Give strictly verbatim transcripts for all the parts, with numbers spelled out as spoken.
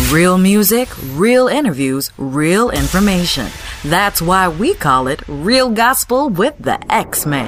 Real music, real interviews, real information. That's why we call it Real Gospel with the X-Man.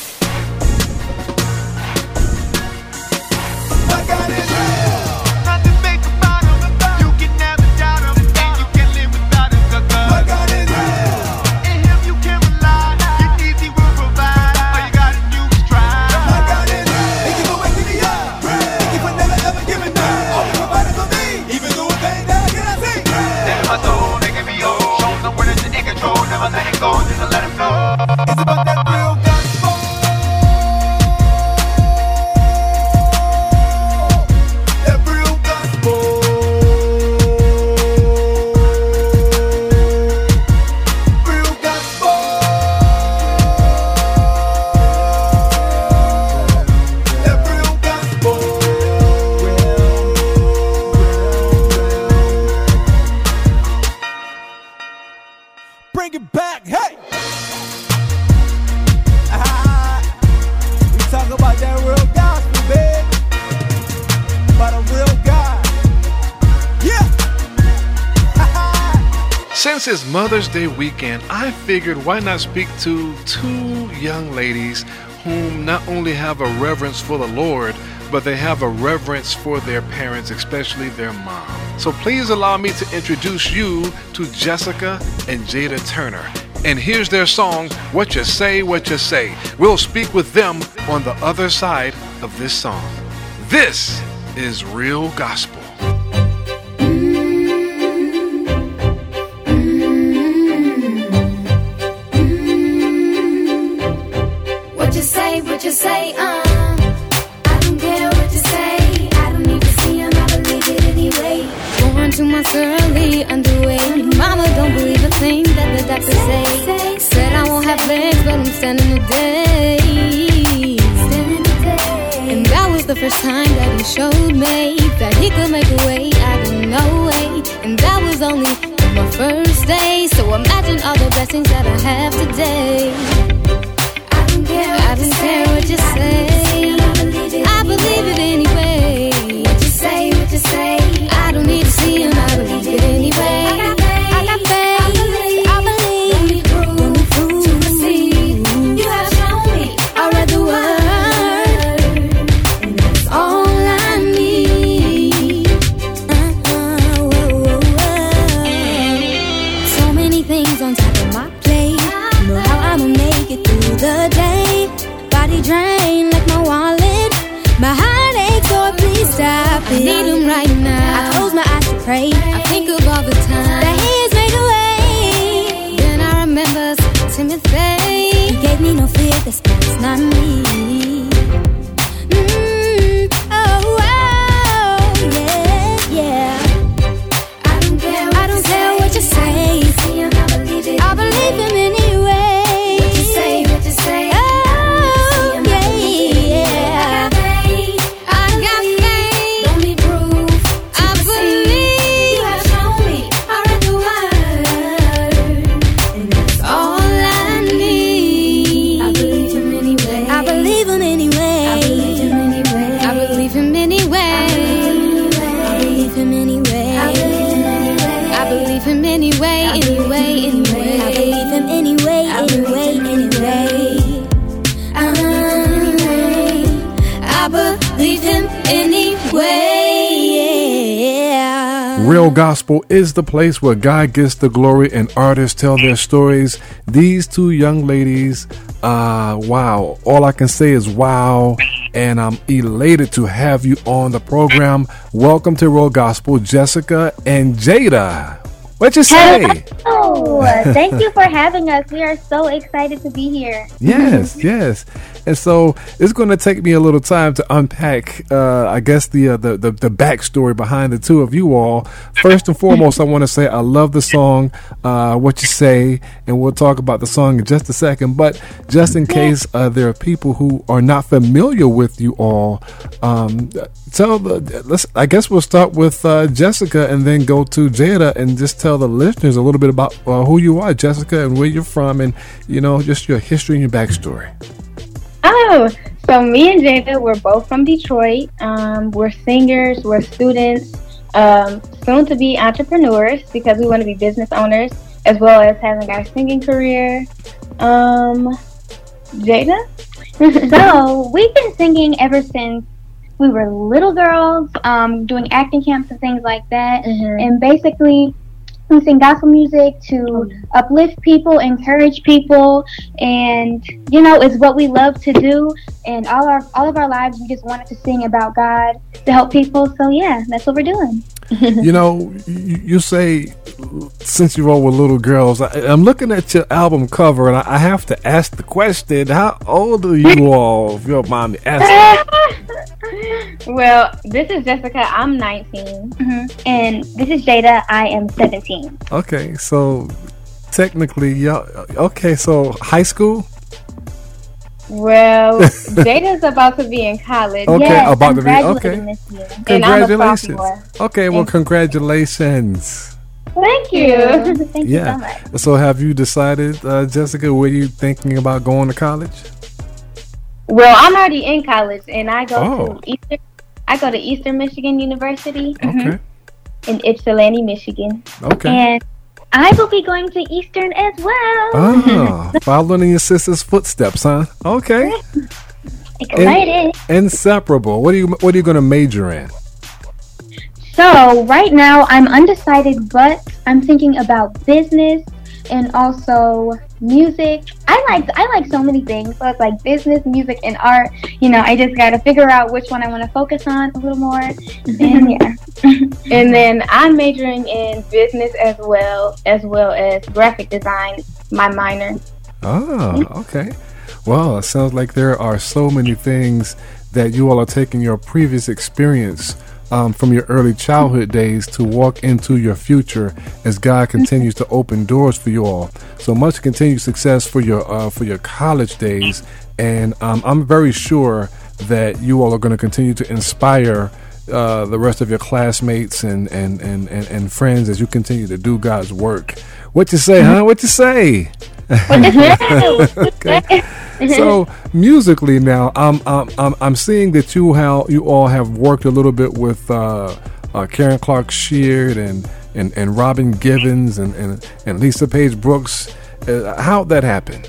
Since it's Mother's Day weekend, I figured why not speak to two young ladies whom not only have a reverence for the Lord, but they have a reverence for their parents, especially their mom. So please allow me to introduce you to Jessica and Jada Turner. And here's their song, What You Say, What You Say. We'll speak with them on the other side of this song. This is Real Gospel. What you say, what you say, uh I don't care what you say. I don't need to see him, I believe it anyway. Going to my early underway. Mama don't believe a thing that the doctor say. Said I won't have legs, but I'm standing today. And that was the first time that he showed me that he could make a way out of no way. And that was only my first day. So imagine all the blessings that I have today. I don't care what you say. I believe it anyway. What you say, what you say. I don't need to see him, I believe it anyway. I got faith, I got faith. I believe, don't be fooled to receive. You have shown me, I read the word, and that's all I need. Uh-uh, whoa, whoa, whoa. So many things on top of my plate. You know how I'ma make it through the day. Body drained like my wallet. My heart aches, so please stop it. I need him right now. I close my eyes to pray. I think of all the time that he has made a way. Then I remember Timothy. He gave me no fear, that's it's not me. Mm, oh, oh, yeah, yeah. I don't care what, I don't care what you say. See him, I believe it. I believe him anyway. What you say, what you say. Real Gospel is the place where God gets the glory and artists tell their stories. These two young ladies, uh, wow. All I can say is wow. And I'm elated to have you on the program. Welcome to Real Gospel, Jessica and Jada. What you say? Oh, thank you for having us. We are so excited to be here. Yes, yes. And so it's going to take me a little time to unpack, uh, I guess, the, uh, the the the backstory behind the two of you all. First and foremost, I want to say I love the song, uh, What You Say, and we'll talk about the song in just a second. But just in case uh, there are people who are not familiar with you all, um, tell the, let's, I guess we'll start with uh, Jessica and then go to Jada and just tell the listeners a little bit about uh, who you are, Jessica, and where you're from, and, you know, just your history and your backstory. Oh, so me and Jada, we're both from Detroit. Um, we're singers, we're students. um, soon to be entrepreneurs because we want to be business owners as well as having our singing career. Um, Jada? So we've been singing ever since we were little girls, um, doing acting camps and things like that. Mm-hmm. And basically, we sing gospel music to uplift people, encourage people, and you know, it's what we love to do. And all our all of our lives, we just wanted to sing about God to help people. So yeah, that's what we're doing. You know, you, you say since you all were little girls, I, I'm looking at your album cover, and I, I have to ask the question: how old are you all? If you don't mind me asking. Well, this is Jessica. I'm nineteen. Mm-hmm. And this is Jada. I am seventeen. Okay, so technically, y'all. Okay, so high school. Well, Jada's about to be in college. Okay, Yes, about I'm to be graduating okay. this year. And I'm a Congratulations. sophomore. Okay, well, congratulations. Thank you. Thank you so Yeah. much. So, have you decided, uh, Jessica, were you thinking about going to college? Well, I'm already in college, and I go Oh. to Eastern. I go to Eastern Michigan University Okay. in Ypsilanti, Michigan. Okay. And I will be going to Eastern as well. Ah, following in your sister's footsteps, huh? Okay. Excited. Inseparable. What are you What are you going to major in? So right now I'm undecided, but I'm thinking about business and also music. I like I like so many things. So it's like business, music, and art. You know, I just got to figure out which one I want to focus on a little more. And yeah. And then I'm majoring in business as well, as well as graphic design, my minor. Ah, okay. Well, it sounds like there are so many things that you all are taking your previous experience um, from your early childhood days to walk into your future as God continues to open doors for you all. So much continued success for your uh, for your college days, and um, I'm very sure that you all are going to continue to inspire uh, the rest of your classmates and and, and, and and friends as you continue to do God's work. What you say, huh? What you say? Okay. So musically now, I'm I'm I'm, I'm seeing that you how you all have worked a little bit with uh, uh, Karen Clark Sheard and, and, and Robin Givens and, and, and Lisa Page Brooks. Uh, how'd that happen?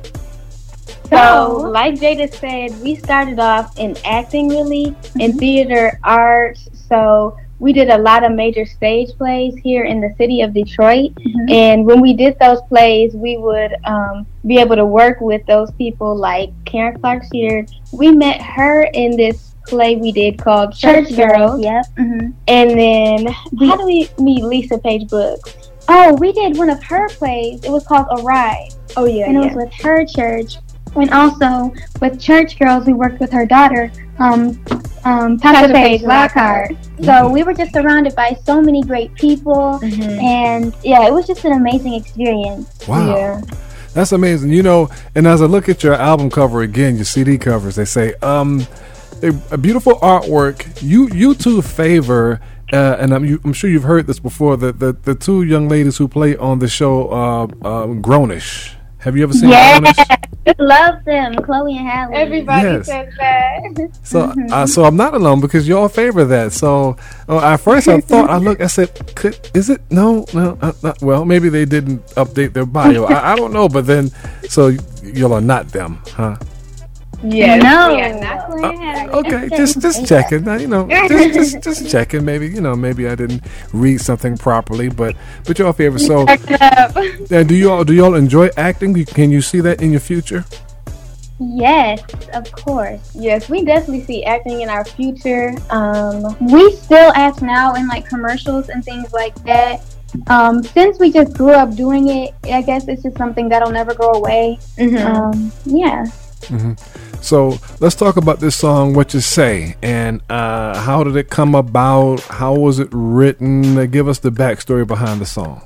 So, like Jada said, we started off in acting, really, in theater arts. So we did a lot of major stage plays here in the city of Detroit. Mm-hmm. And when we did those plays, we would um, be able to work with those people like Karen Clark Sheard. We met her in this play we did called Church, Church Girls. Girls. Yep. Mm-hmm. And then, how do we meet Lisa Page Brooks? Oh, we did one of her plays. It was called Arise. Oh, yeah. And it yeah. was with her church. And also with Church Girls, we worked with her daughter, um, um, Pastor Paige Lockhart. Mm-hmm. So we were just surrounded by so many great people, mm-hmm. and yeah, it was just an amazing experience. Wow. Yeah. That's amazing. You know, and as I look at your album cover again, your C D covers, they say, um, a, a beautiful artwork. You you two favor, uh, and I'm, you, I'm sure you've heard this before, the, the, the two young ladies who play on the show uh, um, Grownish. Have you ever seen yeah. Grownish? Love them, Chloe and Halle. Everybody Yes. says that. So, mm-hmm. uh, so I'm not alone because y'all favor that. So, uh, at first I thought I looked, I said, "Could is it? No, no. Uh, not, well, maybe they didn't update their bio. I, I don't know." But then, so y'all are not them, huh? Yeah, no. We are not playing Uh, okay, just just checking. Uh, you know, just, just just checking. Maybe you know, maybe I didn't read something properly, but but y'all favor. So, uh, do y'all do y'all enjoy acting? Can you see that in your future? Yes, of course. Yes, we definitely see acting in our future. Um, we still act now in like commercials and things like that. Um, since we just grew up doing it, I guess it's just something that'll never go away. Mm-hmm. Um, yeah. Mm-hmm. So let's talk about this song, What You Say, and uh, how did it come about? How was it written? Uh, give us the backstory behind the song.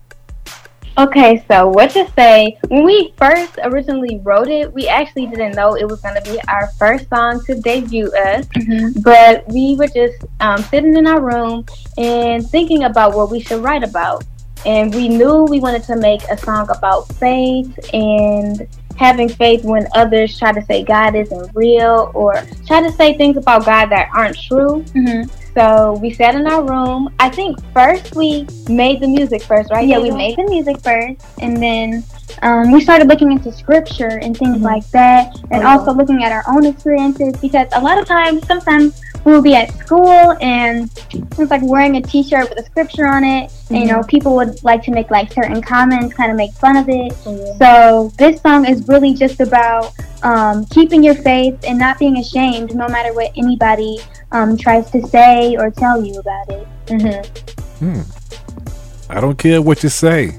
Okay, so What You Say, when we first originally wrote it, we actually didn't know it was going to be our first song to debut us, mm-hmm. but we were just um, sitting in our room and thinking about what we should write about. And we knew we wanted to make a song about faith and having faith when others try to say God isn't real or try to say things about God that aren't true. Mm-hmm. So we sat in our room. I think first we made the music first, right? Yeah, we made the music first, and then um, we started looking into scripture and things mm-hmm. like that, and oh, also looking at our own experiences, because a lot of times, sometimes we will be at school and it's like wearing a t-shirt with a scripture on it, mm-hmm. and you know, people would like to make like certain comments, kind of make fun of it. Mm-hmm. So this song is really just about um, keeping your faith and not being ashamed, no matter what anybody um, tries to say or tell you about it. Mm-hmm. Hmm. I don't care what you say.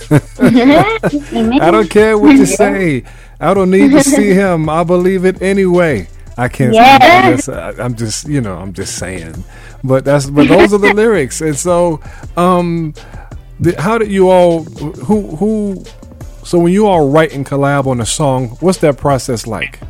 I don't care what you say. I don't need to see him. I believe it anyway. I can't. Yes. Say I, I'm just, you know, I'm just saying. But that's, but those are the lyrics. And so, um, the, how did you all? Who, who? So when you all write and collab on a song, what's that process like?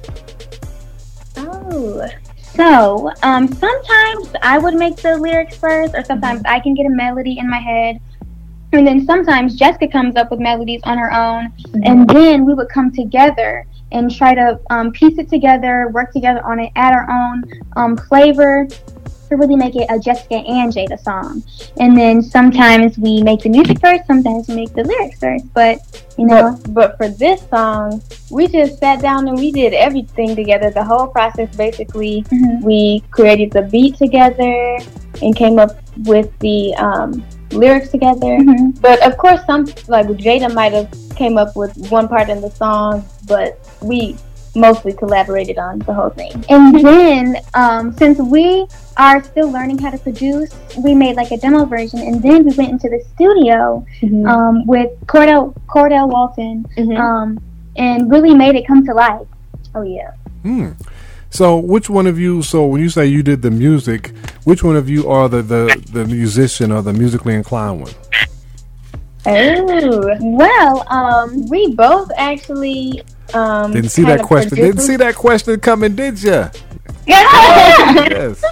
Oh, so um, sometimes I would make the lyrics first, or sometimes I can get a melody in my head. And then sometimes Jessica comes up with melodies on her own, mm-hmm. and then we would come together and try to um, piece it together, work together on it, add our own um, flavor to really make it a Jessica and Jada song. And then sometimes we make the music first, sometimes we make the lyrics first. But, you know. But, but for this song, we just sat down and we did everything together. The whole process, basically, mm-hmm. we created the beat together and came up with the um, lyrics together. Mm-hmm. But of course, some like Jada might have came up with one part in the song, but we mostly collaborated on the whole thing. And then um, since we are still learning how to produce, we made like a demo version, and then we went into the studio mm-hmm. um, with Cordell Cordell Walton mm-hmm. um, and really made it come to life. Oh yeah. Hmm. So which one of you, so when you say you did the music, which one of you are the, the, the musician or the musically inclined one? Oh, well, um, we both actually um, didn't see that question. Produced. Didn't see that question coming, did you? Yes.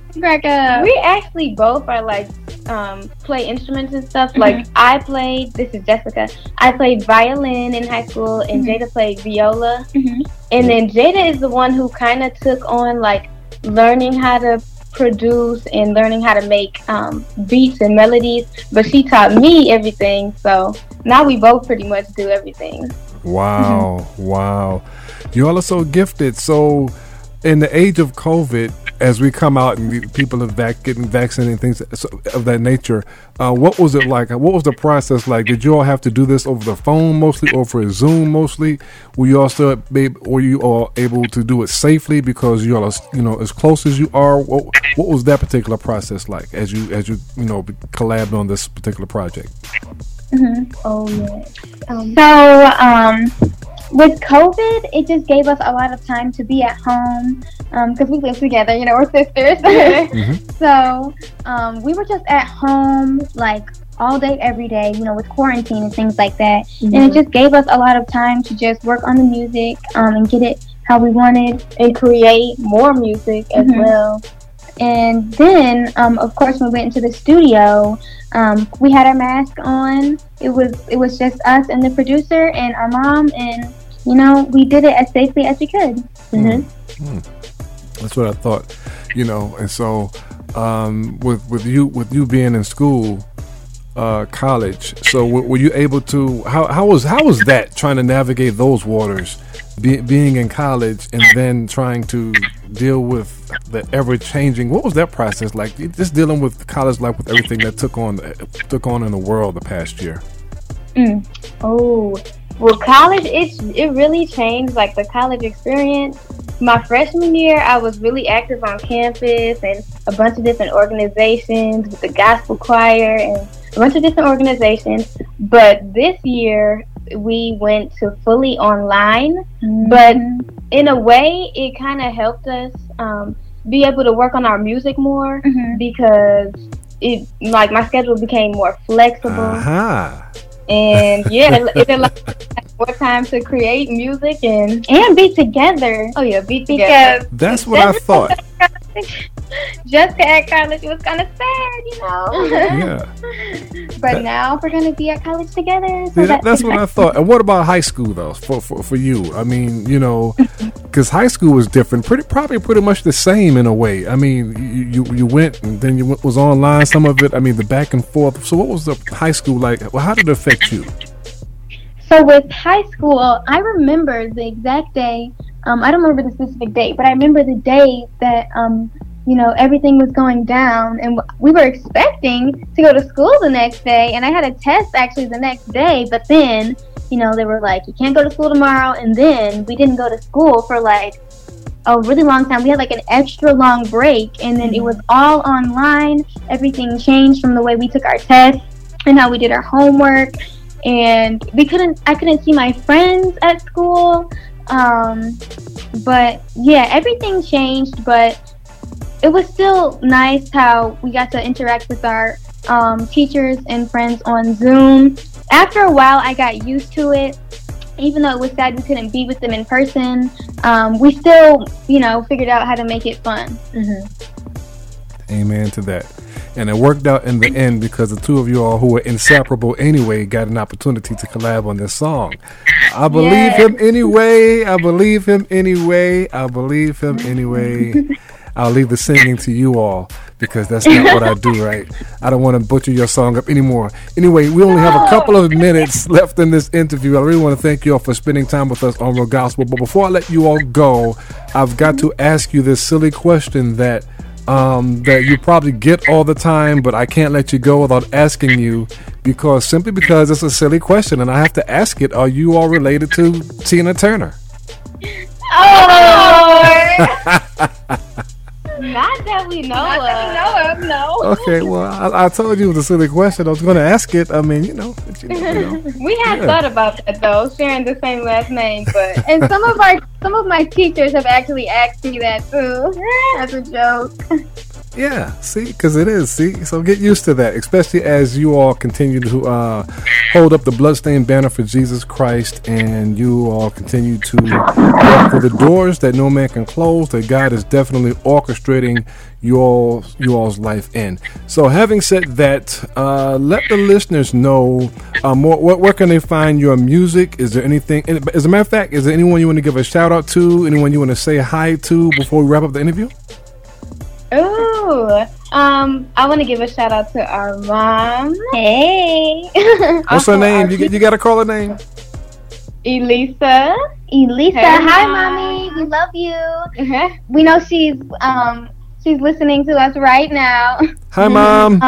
We actually both are like um, play instruments and stuff. Mm-hmm. Like I played. This is Jessica. I played violin in high school, and mm-hmm. Jada played viola. Mm-hmm. And then Jada is the one who kind of took on like learning how to produce and learning how to make um, beats and melodies, but she taught me everything, so now we both pretty much do everything. Wow. Mm-hmm. Wow, you all are so gifted. So in the age of COVID, as we come out and we, people are vac- getting vaccinated and things of that nature, uh, what was it like? What was the process like? Did you all have to do this over the phone mostly, or for Zoom mostly? Were you all still be, were you all able to do it safely because you all are, you know, as close as you are? What, what was that particular process like as you as you you know collabed on this particular project? Mm-hmm. Oh yeah. Um, so um, with COVID, it just gave us a lot of time to be at home because um, we live together. You know, we're sisters. Mm-hmm. So um, we were just at home like all day, every day. You know, with quarantine and things like that, mm-hmm. and it just gave us a lot of time to just work on the music um, and get it how we wanted and create more music as mm-hmm. well. And then, um, of course, when we went into the studio, um, we had our mask on. It was it was just us and the producer and our mom, and you know, we did it as safely as we could. Mm-hmm. Mm. That's what I thought, you know. And so, um, with with you with you being in school, uh, college, so w- were you able to? How how was how was that trying to navigate those waters? Be, being in college and then trying to deal with the ever-changing, what was that process like? Just dealing with college life with everything that took on took on in the world the past year. Mm. Oh, well, college it it really changed like the college experience. My freshman year, I was really active on campus and a bunch of different organizations with the gospel choir and a bunch of different organizations. But this year, we went to fully online, mm-hmm. but in a way, it kind of helped us um, be able to work on our music more mm-hmm. because it like my schedule became more flexible. Uh-huh. And yeah, it, it allowed more time to create music and and be together. Oh yeah, be together. Because That's what I thought. Jessica at college was kind of sad, you know. Yeah. But That- now we're gonna be at college together. So See, that, that's that's what I thought. And what about high school though? For for, for you, I mean, you know, because high school was different. Pretty probably pretty much the same in a way. I mean, you you, you went and then you went, was online. Some of it. I mean, the back and forth. So what was the high school like? Well, how did it affect you? So with high school, I remember the exact day. Um, I don't remember the specific date, but I remember the day that um, you know, everything was going down, and we were expecting to go to school the next day. And I had a test actually the next day, but then, you know, they were like, you can't go to school tomorrow. And then we didn't go to school for like a really long time. We had like an extra long break, and then it was all online. Everything changed from the way we took our tests and how we did our homework. And we couldn't, I couldn't see my friends at school. Um, but yeah, everything changed, but it was still nice how we got to interact with our um, teachers and friends on Zoom. After a while, I got used to it. Even though it was sad we couldn't be with them in person, um, we still, you know, figured out how to make it fun. Mm-hmm. Amen to that. And it worked out in the end because the two of you all who were inseparable anyway got an opportunity to collab on this song. I believe Yes. him anyway. I believe him anyway. I believe him anyway. I'll leave the singing to you all because that's not what I do, right? I don't want to butcher your song up anymore. Anyway, we only have a couple of minutes left in this interview. I really want to thank you all for spending time with us on Real Gospel. But before I let you all go, I've got to ask you this silly question that um, that you probably get all the time, but I can't let you go without asking you because simply because it's a silly question and I have to ask it. Are you all related to Tina Turner? Oh, not that we know Not of. that we know of, no. Okay, well, I, I told you it was a silly question. I was going to ask it. I mean, you know. You know, you know. We had Yeah. thought about that though, sharing the same last name, but And some of our, some of my teachers have actually asked me that too. That's a joke. Yeah, see, because it is. See, so get used to that, especially as you all continue to uh, hold up the bloodstained banner for Jesus Christ, and you all continue to walk through the doors that no man can close. That God is definitely orchestrating you all, you all's life in. So, having said that, uh, let the listeners know um, more. Where, where can they find your music? Is there anything? As a matter of fact, is there anyone you want to give a shout out to? Anyone you want to say hi to before we wrap up the interview? ooh, um, I want to give a shout out to our mom. Hey. What's her Also, name? our You, you got to call her name. Elisa. Elisa, Hey, hi Mom. mommy, we love you. We know she's um she's listening to us right now. Hi, Mom.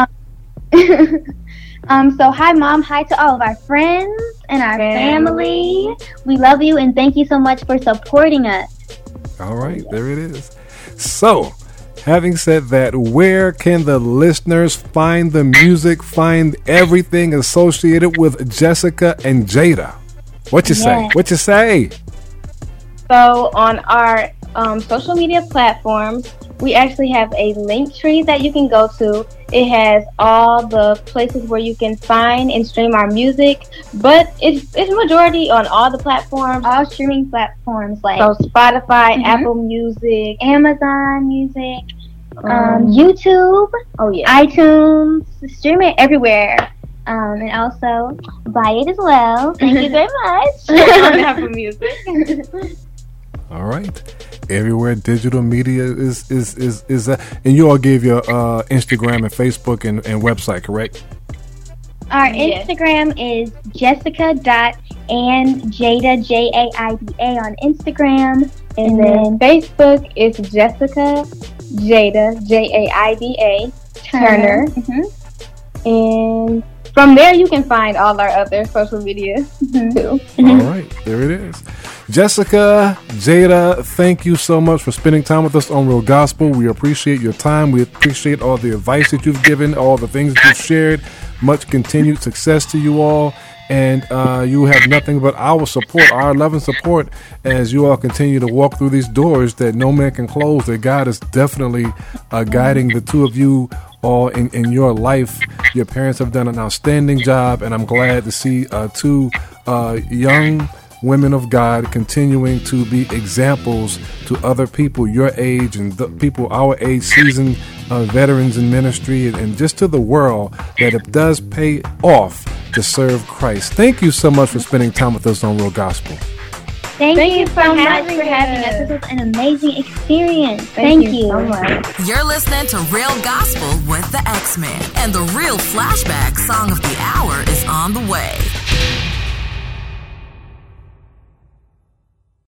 um so hi mom, hi to all of our friends and our family. We love you and thank you so much for supporting us. All right, there it is. So, having said that, where can the listeners find the music, find everything associated with Jessica and Jada? What you say? Yeah. What you say? So on our um, social media platforms, we actually have a link tree that you can go to. It has all the places where you can find and stream our music, but it's it's majority on all the platforms. All streaming platforms like So Spotify, Mhm. Apple Music, Amazon Music, um, um, YouTube, oh yeah, iTunes, stream it everywhere. Um, and also buy it as well. Thank you very much. on Apple Music. All right. Everywhere digital media is is is is uh, and you all gave your uh, Instagram and Facebook and, and website, correct? Our Yes. Instagram is Jessica dot and Jada J A I D A on Instagram, And then Facebook is Jessica Jada J A I D A Turner. Mhm. And from there you can find all our other social media too. All right, there it is. Jessica, Jada, thank you so much for spending time with us on Real Gospel. We appreciate your time. We appreciate all the advice that you've given, all the things that you've shared. Much continued success to you all. And uh, you have nothing but our support, our love and support as you all continue to walk through these doors that no man can close. That God is definitely uh, guiding the two of you all in, in your life. Your parents have done an outstanding job, and I'm glad to see uh, two uh, young women of God, continuing to be examples to other people your age and the people our age, seasoned uh, veterans in ministry, and, and just to the world, that it does pay off to serve Christ. Thank you so much for spending time with us on Real Gospel. Thank, Thank you you so for much having for having us. us. This was an amazing experience. Thank, Thank, you so much. You're listening to Real Gospel with the X-Men, and the Real Flashback Song of the Hour is on the way.